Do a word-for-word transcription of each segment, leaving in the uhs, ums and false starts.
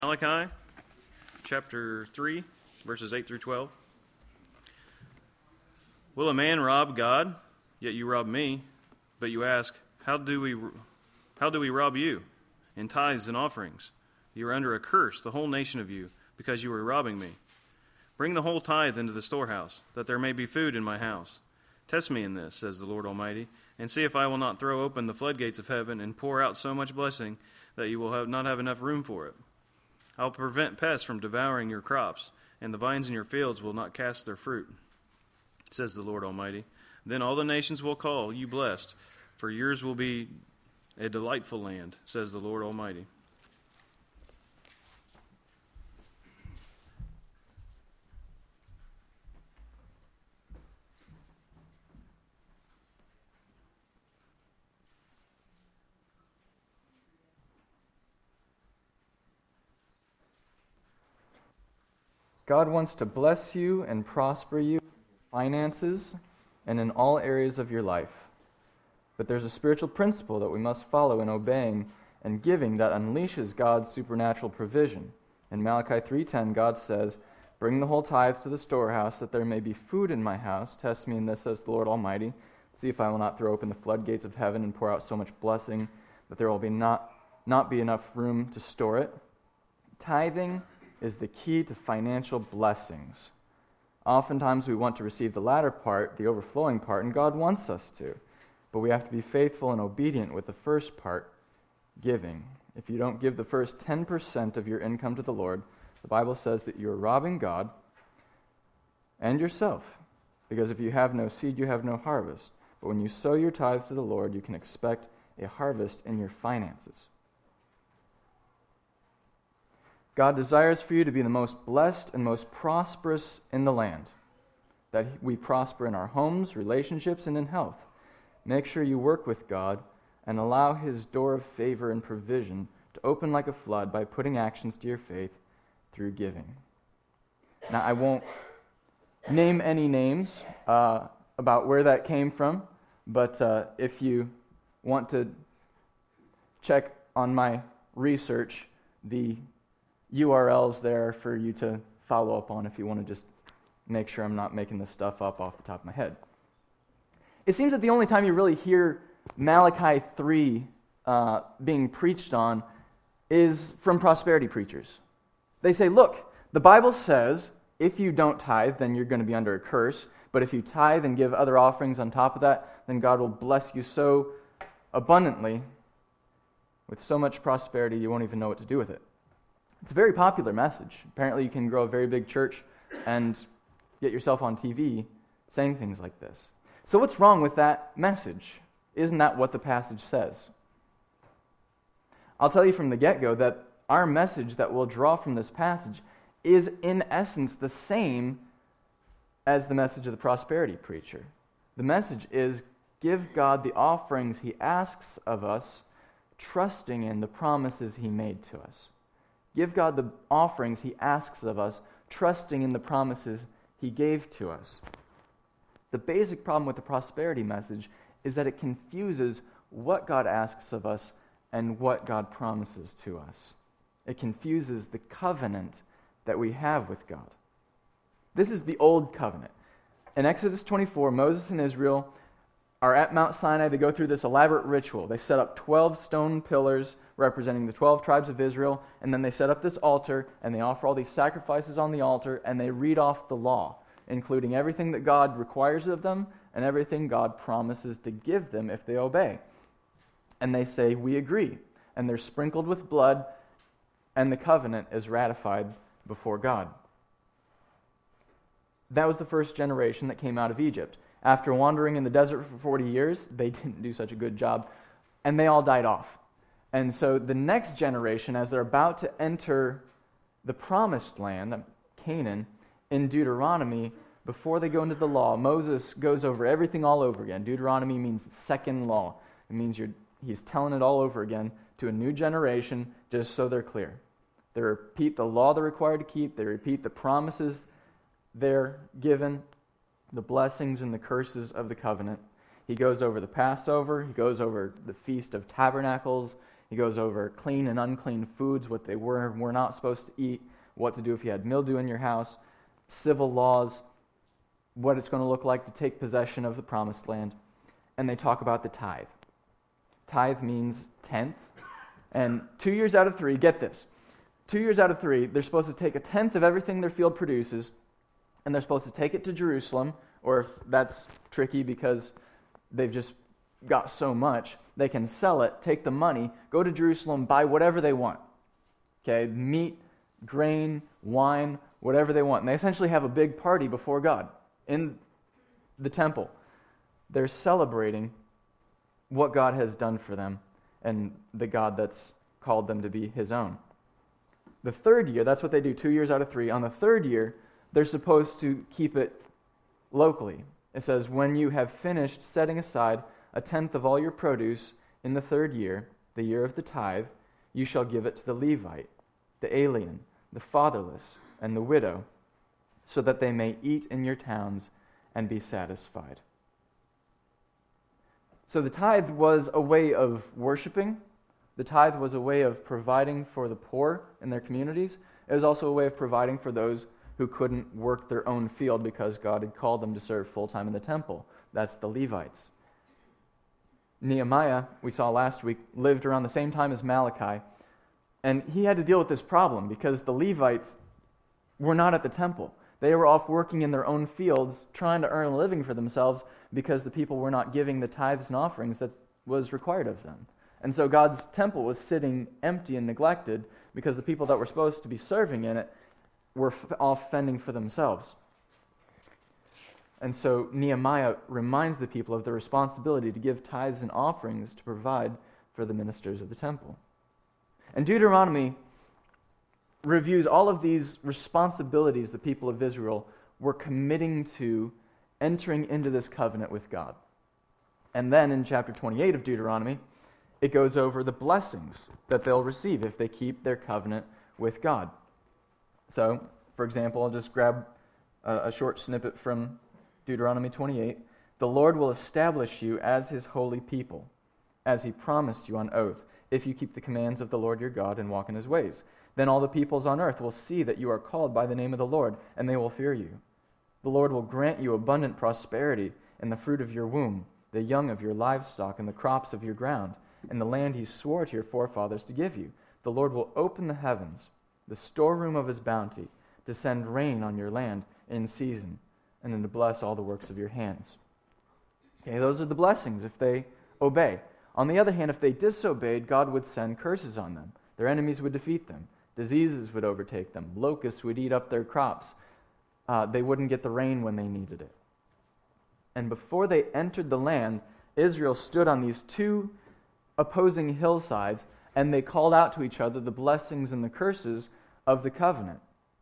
Malachi chapter three, verses eight through twelve. Will a man rob God? Yet you rob me. But you ask, how do we how do we rob you? In tithes and offerings. You are under a curse, the whole nation of you, because you are robbing me. Bring the whole tithe into the storehouse, that there may be food in my house. Test me in this, says the Lord Almighty, and see if I will not throw open the floodgates of heaven and pour out so much blessing that you will have not have enough room for it. I will prevent pests from devouring your crops, and the vines in your fields will not cast their fruit, says the Lord Almighty. Then all the nations will call you blessed, for yours will be a delightful land, says the Lord Almighty. God wants to bless you and prosper you in finances and in all areas of your life. But there's a spiritual principle that we must follow in obeying and giving that unleashes God's supernatural provision. In Malachi three ten, God says, "Bring the whole tithe to the storehouse, that there may be food in my house. Test me in this, says the Lord Almighty. See if I will not throw open the floodgates of heaven and pour out so much blessing that there will be not, not be enough room to store it." Tithing is the key to financial blessings. Oftentimes we want to receive the latter part, the overflowing part, and God wants us to. But we have to be faithful and obedient with the first part, giving. If you don't give the first ten percent of your income to the Lord, the Bible says that you're robbing God and yourself. Because if you have no seed, you have no harvest. But when you sow your tithe to the Lord, you can expect a harvest in your finances. God desires for you to be the most blessed and most prosperous in the land, that we prosper in our homes, relationships, and in health. Make sure you work with God and allow His door of favor and provision to open like a flood by putting actions to your faith through giving. Now, I won't name any names uh, about where that came from, but uh, if you want to check on my research, the U R Ls there for you to follow up on if you want to just make sure I'm not making this stuff up off the top of my head. It seems that the only time you really hear Malachi three uh, being preached on is from prosperity preachers. They say, look, the Bible says if you don't tithe, then you're going to be under a curse, but if you tithe and give other offerings on top of that, then God will bless you so abundantly with so much prosperity you won't even know what to do with it. It's a very popular message. Apparently you can grow a very big church and get yourself on T V saying things like this. So what's wrong with that message? Isn't that what the passage says? I'll tell you from the get-go that our message that we'll draw from this passage is in essence the same as the message of the prosperity preacher. The message is give God the offerings He asks of us, trusting in the promises He made to us. Give God the offerings He asks of us, trusting in the promises He gave to us. The basic problem with the prosperity message is that it confuses what God asks of us and what God promises to us. It confuses the covenant that we have with God. This is the old covenant. In Exodus twenty-four, Moses and Israel are at Mount Sinai. They go through this elaborate ritual. They set up twelve stone pillars representing the twelve tribes of Israel, and then they set up this altar, and they offer all these sacrifices on the altar, and they read off the law, including everything that God requires of them and everything God promises to give them if they obey. And they say, we agree. And they're sprinkled with blood, and the covenant is ratified before God. That was the first generation that came out of Egypt. After wandering in the desert for forty years, they didn't do such a good job, and they all died off. And so the next generation, as they're about to enter the promised land, Canaan, in Deuteronomy, before they go into the law, Moses goes over everything all over again. Deuteronomy means second law. It means you're, he's telling it all over again to a new generation, just so they're clear. They repeat the law they're required to keep. They repeat the promises they're given, the blessings and the curses of the covenant. He goes over the Passover. He goes over the Feast of Tabernacles. He goes over clean and unclean foods, what they were and were not supposed to eat, what to do if you had mildew in your house, civil laws, what it's going to look like to take possession of the promised land. And they talk about the tithe. Tithe means tenth. And two years out of three, get this, two years out of three, they're supposed to take a tenth of everything their field produces, and they're supposed to take it to Jerusalem, or if that's tricky because they've just got so much, they can sell it, take the money, go to Jerusalem, buy whatever they want. Okay, meat, grain, wine, whatever they want. And they essentially have a big party before God in the temple. They're celebrating what God has done for them and the God that's called them to be his own. The third year, that's what they do, two years out of three. On the third year, they're supposed to keep it locally. It says, when you have finished setting aside a tenth of all your produce in the third year, the year of the tithe, you shall give it to the Levite, the alien, the fatherless, and the widow, so that they may eat in your towns and be satisfied. So the tithe was a way of worshiping. The tithe was a way of providing for the poor in their communities. It was also a way of providing for those who couldn't work their own field because God had called them to serve full-time in the temple. That's the Levites. Nehemiah, we saw last week, lived around the same time as Malachi, and he had to deal with this problem because the Levites were not at the temple. They were off working in their own fields, trying to earn a living for themselves because the people were not giving the tithes and offerings that was required of them. And so God's temple was sitting empty and neglected because the people that were supposed to be serving in it were off fending for themselves. And so Nehemiah reminds the people of their responsibility to give tithes and offerings to provide for the ministers of the temple. And Deuteronomy reviews all of these responsibilities the people of Israel were committing to entering into this covenant with God. And then in chapter twenty-eight of Deuteronomy, it goes over the blessings that they'll receive if they keep their covenant with God. So, for example, I'll just grab a, a short snippet from Deuteronomy twenty-eight. The Lord will establish you as his holy people, as he promised you on oath, if you keep the commands of the Lord your God and walk in his ways. Then all the peoples on earth will see that you are called by the name of the Lord, and they will fear you. The Lord will grant you abundant prosperity in the fruit of your womb, the young of your livestock, and the crops of your ground, in the land he swore to your forefathers to give you. The Lord will open the heavens, the storeroom of his bounty, to send rain on your land in season, and then to bless all the works of your hands. Okay, those are the blessings if they obey. On the other hand, if they disobeyed, God would send curses on them. Their enemies would defeat them. Diseases would overtake them. Locusts would eat up their crops. Uh, they wouldn't get the rain when they needed it. And before they entered the land, Israel stood on these two opposing hillsides, and they called out to each other the blessings and the curses of the covenant.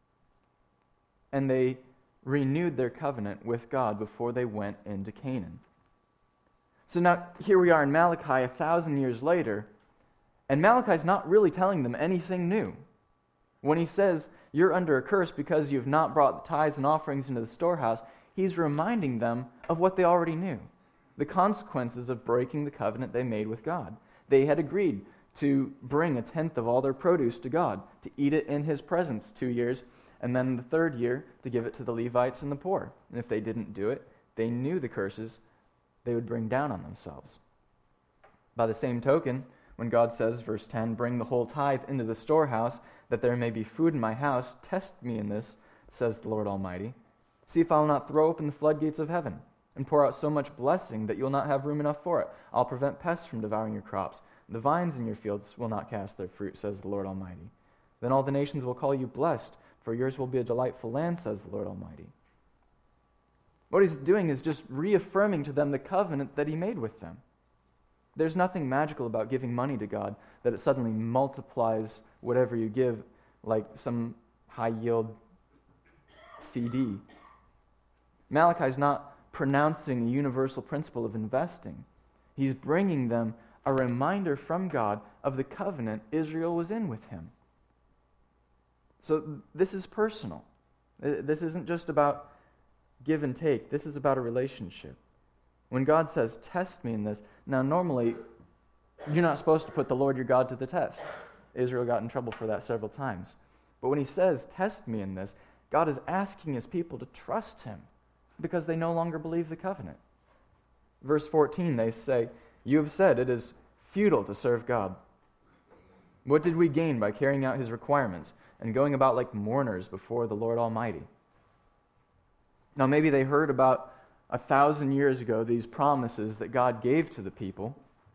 And they renewed their covenant with God before they went into Canaan. So now, here we are in Malachi a thousand years later, and Malachi's not really telling them anything new. When he says, you're under a curse because you've not brought the tithes and offerings into the storehouse, he's reminding them of what they already knew, the consequences of breaking the covenant they made with God. They had agreed to bring a tenth of all their produce to God, to eat it in his presence two years, and then the third year to give it to the Levites and the poor. And if they didn't do it, they knew the curses they would bring down on themselves. By the same token, when God says, verse ten, bring the whole tithe into the storehouse, that there may be food in my house, test me in this, says the Lord Almighty. See if I will not throw open the floodgates of heaven and pour out so much blessing that you will not have room enough for it. I'll prevent pests from devouring your crops. The vines in your fields will not cast their fruit, says the Lord Almighty. Then all the nations will call you blessed, for yours will be a delightful land, says the Lord Almighty. What he's doing is just reaffirming to them the covenant that he made with them. There's nothing magical about giving money to God, that it suddenly multiplies whatever you give, like some high-yield C D. Malachi's not pronouncing a universal principle of investing. He's bringing them a reminder from God of the covenant Israel was in with him. So this is personal. This isn't just about give and take. This is about a relationship. When God says, test me in this, now normally You're not supposed to put the Lord your God to the test. Israel got in trouble for that several times. But when he says, test me in this, God is asking his people to trust him because they no longer believe the covenant. Verse fourteen, they say, you have said it is futile to serve God. What did we gain by carrying out his requirements and going about like mourners before the Lord Almighty? Now maybe they heard about a thousand years ago these promises that God gave to the people,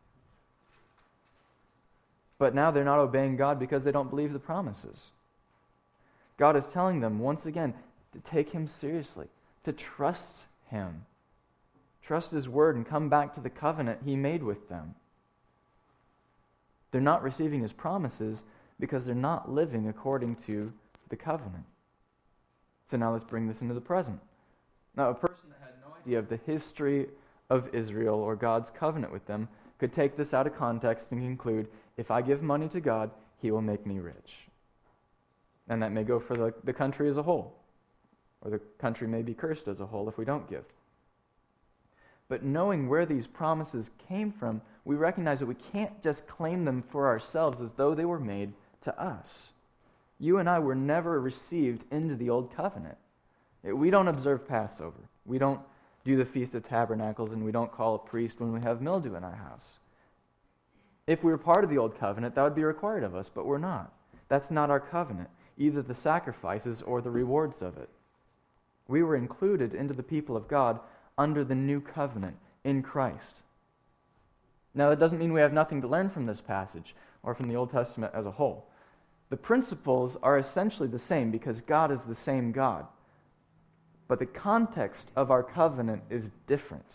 but now they're not obeying God because they don't believe the promises. God is telling them once again to take him seriously, to trust him. Trust his word and come back to the covenant he made with them. They're not receiving his promises because they're not living according to the covenant. So now let's bring this into the present. Now, a person that had no idea of the history of Israel or God's covenant with them could take this out of context and conclude, if I give money to God, he will make me rich. And that may go for the, the country as a whole. Or the country may be cursed as a whole if we don't give. But knowing where these promises came from, we recognize that we can't just claim them for ourselves as though they were made to us. You and I were never received into the old covenant. We don't observe Passover. We don't do the Feast of Tabernacles, and we don't call a priest when we have mildew in our house. If we were part of the old covenant, that would be required of us, but we're not. That's not our covenant, either the sacrifices or the rewards of it. We were included into the people of God under the new covenant in Christ. Now, that doesn't mean we have nothing to learn from this passage or from the Old Testament as a whole. The principles are essentially the same because God is the same God. But the context of our covenant is different.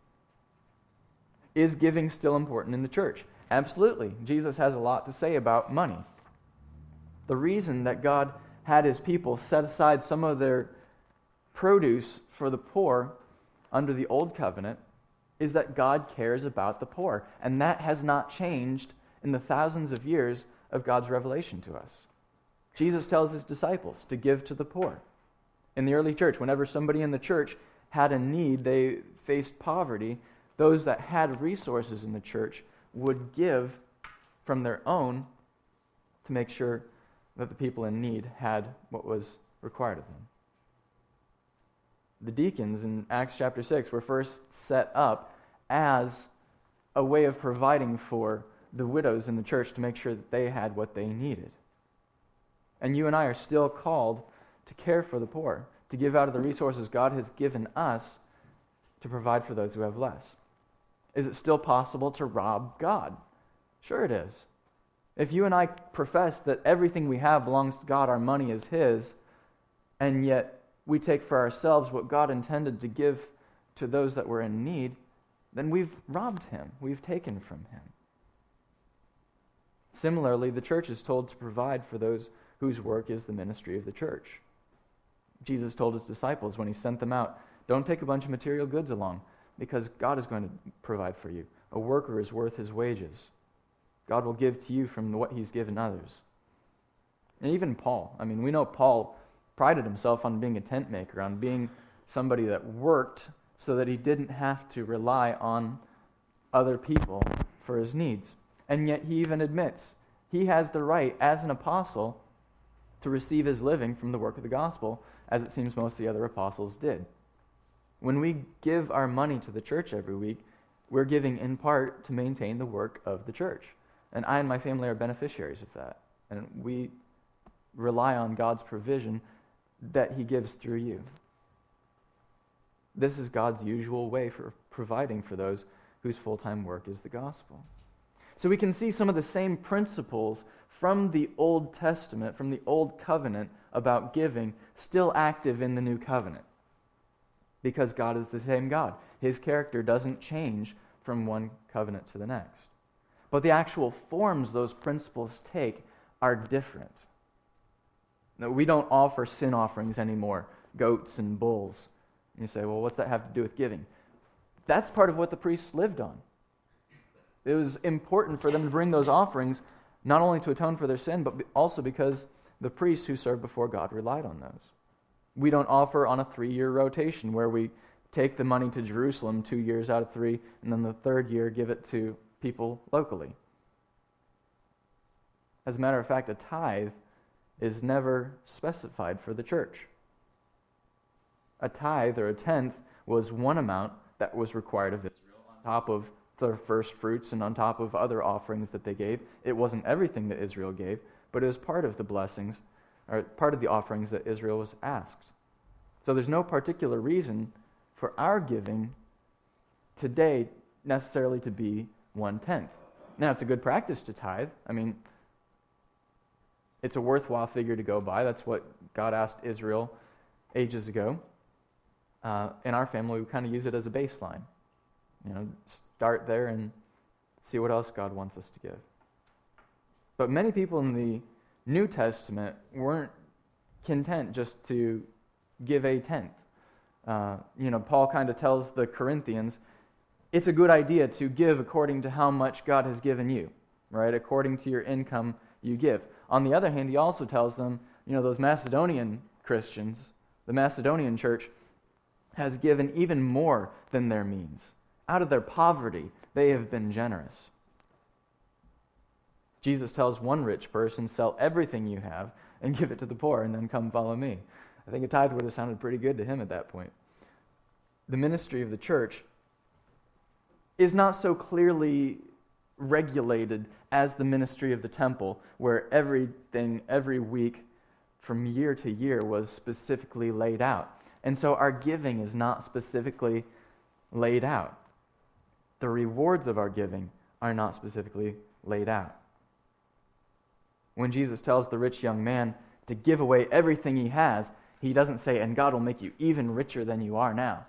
Is giving still important in the church? Absolutely. Jesus has a lot to say about money. The reason that God had his people set aside some of their produce for the poor under the old covenant is that God cares about the poor. And that has not changed in the thousands of years of God's revelation to us. Jesus tells his disciples to give to the poor. In the early church, whenever somebody in the church had a need, they faced poverty, those that had resources in the church would give from their own to make sure that the people in need had what was required of them. The deacons in Acts chapter six were first set up as a way of providing for the widows in the church to make sure that they had what they needed. And you and I are still called to care for the poor, to give out of the resources God has given us to provide for those who have less. Is it still possible to rob God? Sure it is. If you and I profess that everything we have belongs to God, our money is his, and yet we take for ourselves what God intended to give to those that were in need, then we've robbed him. We've taken from him. Similarly, the church is told to provide for those whose work is the ministry of the church. Jesus told his disciples when he sent them out, don't take a bunch of material goods along, because God is going to provide for you. A worker is worth his wages. God will give to you from what he's given others. And even Paul, I mean, we know Paul prided himself on being a tent maker, on being somebody that worked so that he didn't have to rely on other people for his needs. And yet he even admits he has the right as an apostle to receive his living from the work of the gospel, as it seems most of the other apostles did. When we give our money to the church every week, we're giving in part to maintain the work of the church. And I and my family are beneficiaries of that. And we rely on God's provision that he gives through you. This is God's usual way for providing for those whose full-time work is the gospel. So we can see some of the same principles from the Old Testament, from the Old Covenant about giving, still active in the New Covenant. Because God is the same God. His character doesn't change from one covenant to the next. But the actual forms those principles take are different. No, we don't offer sin offerings anymore, goats and bulls. And you say, well, what's that have to do with giving? That's part of what the priests lived on. It was important for them to bring those offerings not only to atone for their sin, but also because the priests who served before God relied on those. We don't offer on a three-year rotation where we take the money to Jerusalem two years out of three, and then the third year give it to people locally. As a matter of fact, a tithe is never specified for the church. A tithe or a tenth was one amount that was required of Israel on top of their first fruits and on top of other offerings that they gave. It wasn't everything that Israel gave, but it was part of the blessings, or part of the offerings that Israel was asked. So there's no particular reason for our giving today necessarily to be one-tenth. Now, it's a good practice to tithe. I mean, it's a worthwhile figure to go by. That's what God asked Israel ages ago. Uh, in our family, we kind of use it as a baseline. You know, start there and see what else God wants us to give. But many people in the New Testament weren't content just to give a tenth. Uh, you know, Paul kind of tells the Corinthians, it's a good idea to give according to how much God has given you, right? According to your income, you give. On the other hand, he also tells them, you know, those Macedonian Christians, the Macedonian church has given even more than their means. Out of their poverty, they have been generous. Jesus tells one rich person, sell everything you have and give it to the poor, and then come follow me. I think a tithe would have sounded pretty good to him at that point. The ministry of the church is not so clearly regulated as the ministry of the temple, where everything, every week, from year to year, was specifically laid out. And so our giving is not specifically laid out. The rewards of our giving are not specifically laid out. When Jesus tells the rich young man to give away everything he has, he doesn't say, and God will make you even richer than you are now.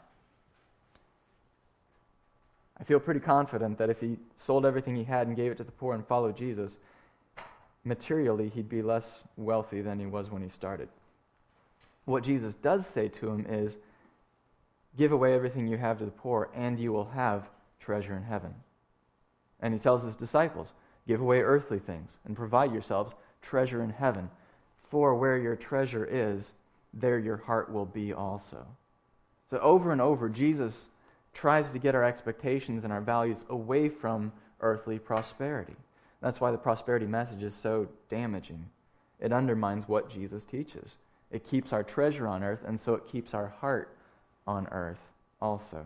I feel pretty confident that if he sold everything he had and gave it to the poor and followed Jesus, materially he'd be less wealthy than he was when he started. What Jesus does say to him is, give away everything you have to the poor, and you will have treasure in heaven. And he tells his disciples, give away earthly things, and provide yourselves treasure in heaven. For where your treasure is, there your heart will be also. So over and over, Jesus tries to get our expectations and our values away from earthly prosperity. That's why the prosperity message is so damaging. It undermines what Jesus teaches. It keeps our treasure on earth, and so it keeps our heart on earth also.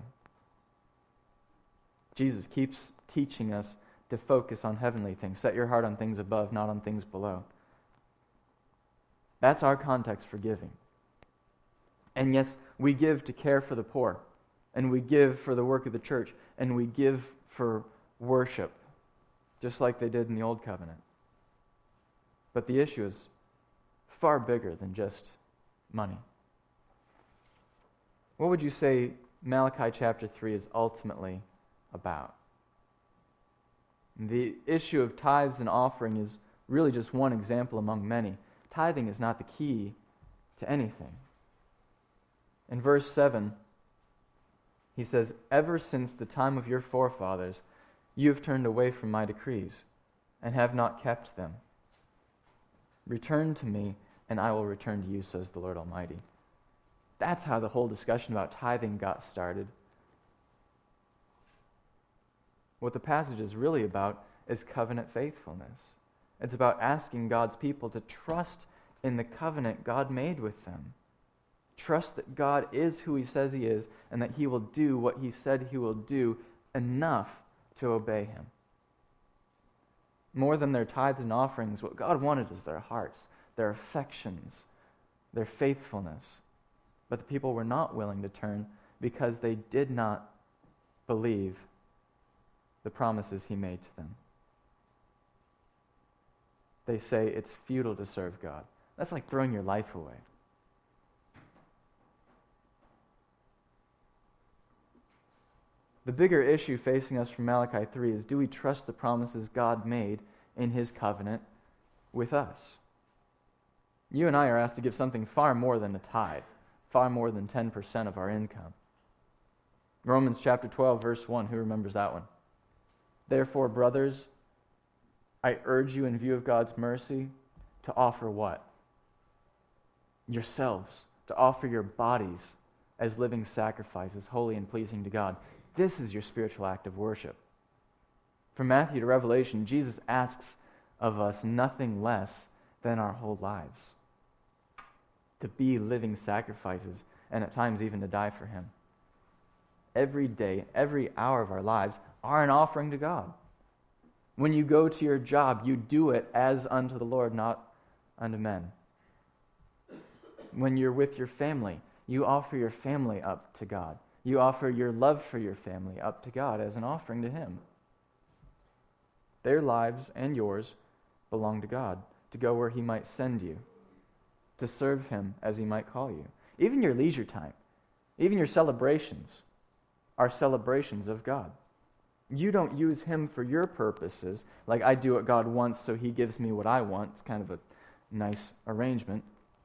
Jesus keeps teaching us to focus on heavenly things. Set your heart on things above, not on things below. That's our context for giving. And yes, we give to care for the poor, and we give for the work of the church, and we give for worship, just like they did in the Old Covenant. But the issue is far bigger than just money. What would you say Malachi chapter three is ultimately about? The issue of tithes and offering is really just one example among many. Tithing is not the key to anything. In verse seven, he says, ever since the time of your forefathers, you have turned away from my decrees and have not kept them. Return to me, and I will return to you, says the Lord Almighty. That's how the whole discussion about tithing got started. What the passage is really about is covenant faithfulness. It's about asking God's people to trust in the covenant God made with them. Trust that God is who he says he is, and that he will do what he said he will do enough to obey him. More than their tithes and offerings, what God wanted is their hearts, their affections, their faithfulness. But the people were not willing to turn because they did not believe the promises he made to them. They say it's futile to serve God. That's like throwing your life away. The bigger issue facing us from Malachi three is, do we trust the promises God made in his covenant with us? You and I are asked to give something far more than a tithe, far more than ten percent of our income. Romans chapter twelve, verse one, who remembers that one? Therefore, brothers, I urge you in view of God's mercy to offer what? Yourselves, to offer your bodies as living sacrifices, holy and pleasing to God. This is your spiritual act of worship. From Matthew to Revelation, Jesus asks of us nothing less than our whole lives. To be living sacrifices, and at times even to die for him. Every day, every hour of our lives are an offering to God. When you go to your job, you do it as unto the Lord, not unto men. When you're with your family, you offer your family up to God. You offer your love for your family up to God as an offering to him. Their lives and yours belong to God, to go where he might send you, to serve him as he might call you. Even your leisure time, even your celebrations are celebrations of God. You don't use him for your purposes, like I do what God wants, so he gives me what I want. It's kind of a nice arrangement.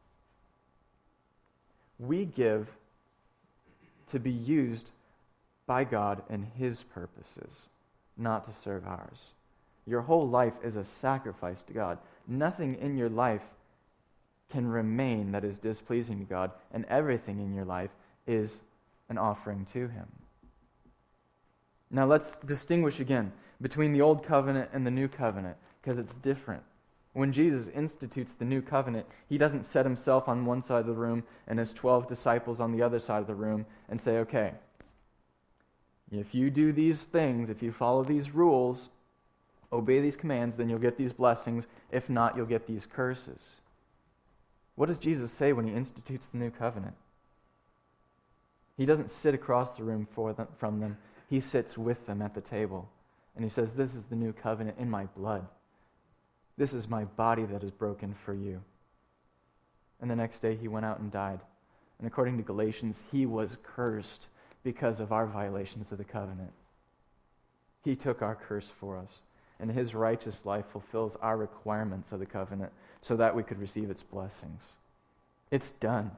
We give to be used by God in his purposes, not to serve ours. Your whole life is a sacrifice to God. Nothing in your life can remain that is displeasing to God, and everything in your life is an offering to him. Now let's distinguish again between the old covenant and the new covenant, because it's different. When Jesus institutes the new covenant, he doesn't set himself on one side of the room and his twelve disciples on the other side of the room and say, okay, if you do these things, if you follow these rules, obey these commands, then you'll get these blessings. If not, you'll get these curses. What does Jesus say when he institutes the new covenant? He doesn't sit across the room for them, from them. He sits with them at the table. And he says, this is the new covenant in my blood. This is my body that is broken for you. And the next day he went out and died. And according to Galatians, he was cursed because of our violations of the covenant. He took our curse for us. And his righteous life fulfills our requirements of the covenant so that we could receive its blessings. It's done.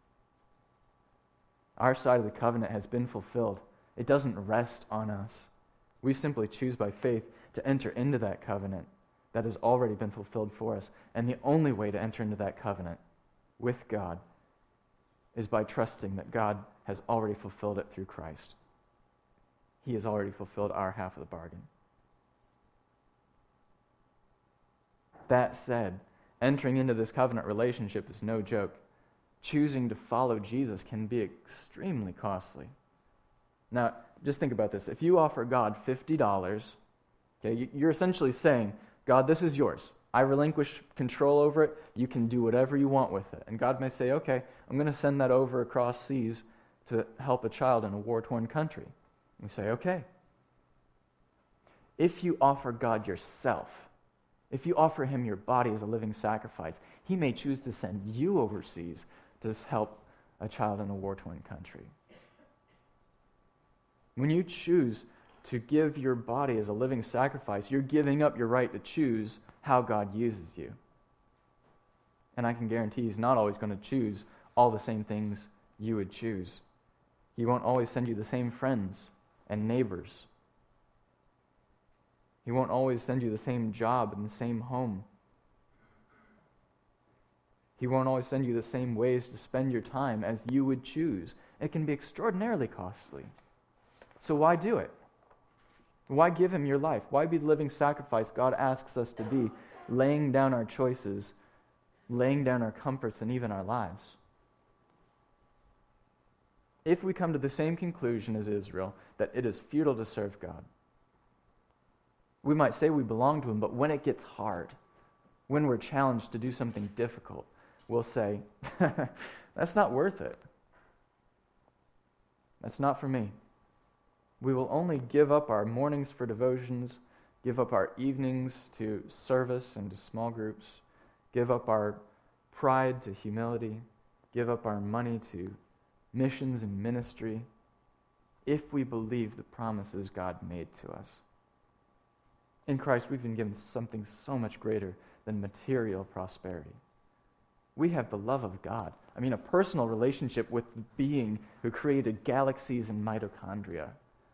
Our side of the covenant has been fulfilled. It doesn't rest on us. We simply choose by faith to enter into that covenant that has already been fulfilled for us. And the only way to enter into that covenant with God is by trusting that God has already fulfilled it through Christ. He has already fulfilled our half of the bargain. That said, entering into this covenant relationship is no joke. Choosing to follow Jesus can be extremely costly. Now, just think about this. If you offer God fifty dollars, okay, you're essentially saying, God, this is yours. I relinquish control over it. You can do whatever you want with it. And God may say, okay, I'm going to send that over across seas to help a child in a war-torn country. We say, okay. If you offer God yourself, if you offer him your body as a living sacrifice, he may choose to send you overseas to help a child in a war-torn country. When you choose to give your body as a living sacrifice, you're giving up your right to choose how God uses you. And I can guarantee he's not always going to choose all the same things you would choose. He won't always send you the same friends and neighbors. He won't always send you the same job and the same home. He won't always send you the same ways to spend your time as you would choose. It can be extraordinarily costly. So why do it? Why give him your life? Why be the living sacrifice God asks us to be, laying down our choices, laying down our comforts, and even our lives? If we come to the same conclusion as Israel, that it is futile to serve God, we might say we belong to him, but when it gets hard, when we're challenged to do something difficult, we'll say, that's not worth it. That's not for me. We will only give up our mornings for devotions, give up our evenings to service and to small groups, give up our pride to humility, give up our money to missions and ministry, if we believe the promises God made to us. In Christ, we've been given something so much greater than material prosperity. We have the love of God. I mean, a personal relationship with the being who created galaxies and mitochondria.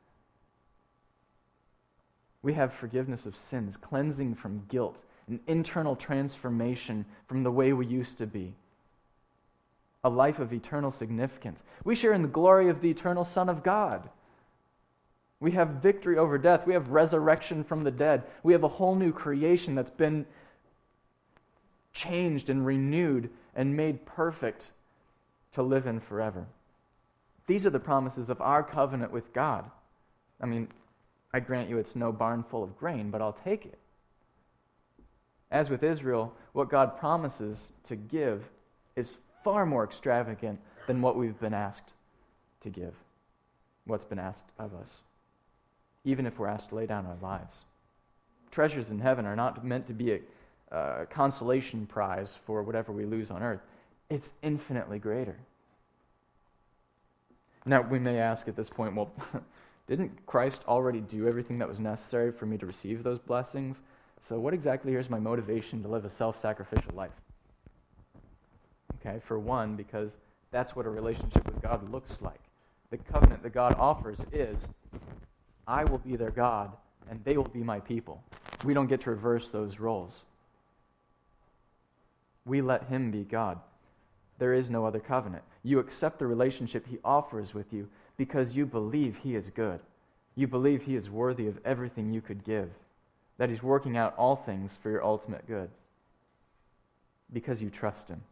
We have forgiveness of sins, cleansing from guilt, an internal transformation from the way we used to be. A life of eternal significance. We share in the glory of the eternal Son of God. We have victory over death. We have resurrection from the dead. We have a whole new creation that's been changed and renewed and made perfect to live in forever. These are the promises of our covenant with God. I mean, I grant you it's no barn full of grain, but I'll take it. As with Israel, what God promises to give is far more extravagant than what we've been asked to give, what's been asked of us, even if we're asked to lay down our lives. Treasures in heaven are not meant to be a uh, consolation prize for whatever we lose on earth. It's infinitely greater. Now, we may ask at this point, well, didn't Christ already do everything that was necessary for me to receive those blessings? So what exactly is my motivation to live a self-sacrificial life? Okay, for one, because that's what a relationship with God looks like. The covenant that God offers is, I will be their God, and they will be my people. We don't get to reverse those roles. We let Him be God. There is no other covenant. You accept the relationship He offers with you because you believe He is good. You believe He is worthy of everything you could give, that He's working out all things for your ultimate good, because you trust Him.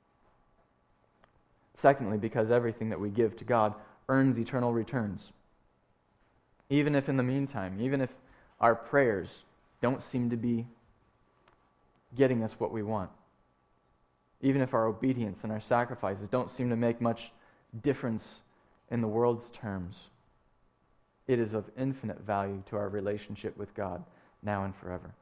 Secondly, because everything that we give to God earns eternal returns. Even if in the meantime, even if our prayers don't seem to be getting us what we want, even if our obedience and our sacrifices don't seem to make much difference in the world's terms, it is of infinite value to our relationship with God now and forever.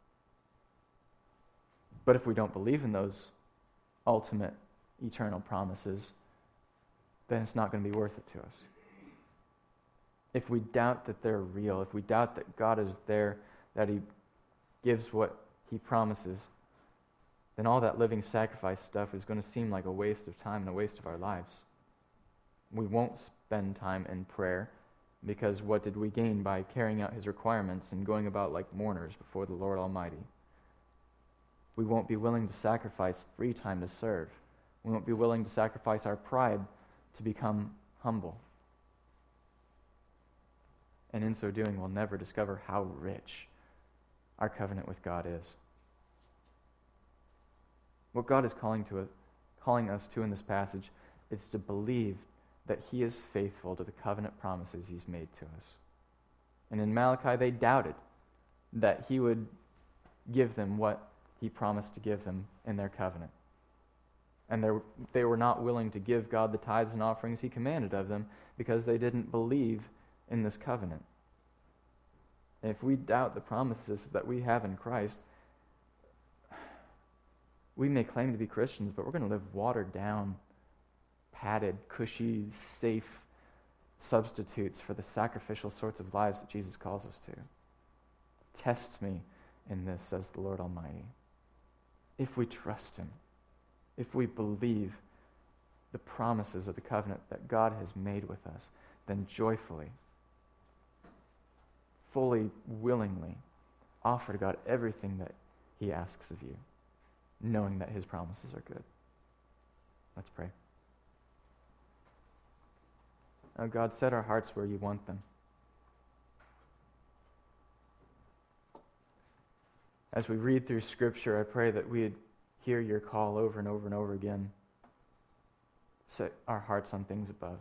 But if we don't believe in those ultimate eternal promises, then it's not going to be worth it to us. If we doubt that they're real, if we doubt that God is there, that He gives what He promises, then all that living sacrifice stuff is going to seem like a waste of time and a waste of our lives. We won't spend time in prayer, because what did we gain by carrying out His requirements and going about like mourners before the Lord Almighty? We won't be willing to sacrifice free time to serve. We won't be willing to sacrifice our pride to become humble. And in so doing, we'll never discover how rich our covenant with God is. What God is calling to us, calling us to in this passage is to believe that He is faithful to the covenant promises He's made to us. And in Malachi, they doubted that He would give them what He promised to give them in their covenant. And they were not willing to give God the tithes and offerings He commanded of them because they didn't believe in this covenant. And if we doubt the promises that we have in Christ, we may claim to be Christians, but we're going to live watered down, padded, cushy, safe substitutes for the sacrificial sorts of lives that Jesus calls us to. Test me in this, says the Lord Almighty. If we trust Him, if we believe the promises of the covenant that God has made with us, then joyfully, fully, willingly offer to God everything that He asks of you, knowing that His promises are good. Let's pray. Oh God, set our hearts where You want them. As we read through Scripture, I pray that we'd hear Your call over and over and over again. Set our hearts on things above.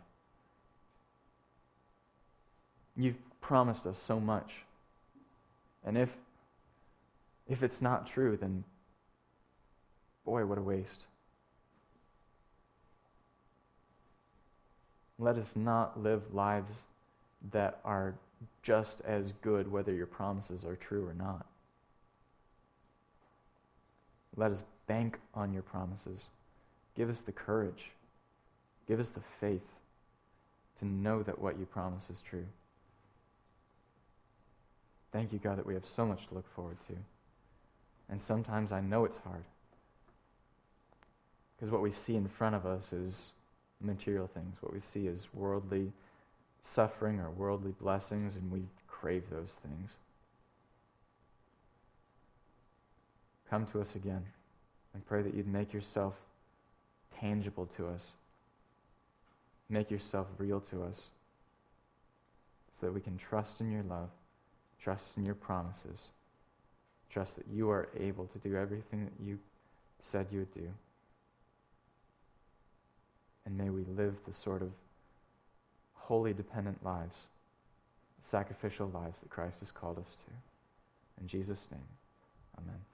You've promised us so much. And if if it's not true, then boy, what a waste. Let us not live lives that are just as good whether Your promises are true or not. Let us bank on Your promises. Give us the courage. Give us the faith to know that what You promise is true. Thank You, God, that we have so much to look forward to. And sometimes I know it's hard, because what we see in front of us is material things. What we see is worldly suffering or worldly blessings, and we crave those things. Come to us again and pray that You'd make Yourself tangible to us. Make Yourself real to us, so so that we can trust in your love, trust in your promises, trust that you are able to do everything that you said you would do. And may we live the sort of wholly dependent lives, sacrificial lives that Christ has called us to. In Jesus' name, amen.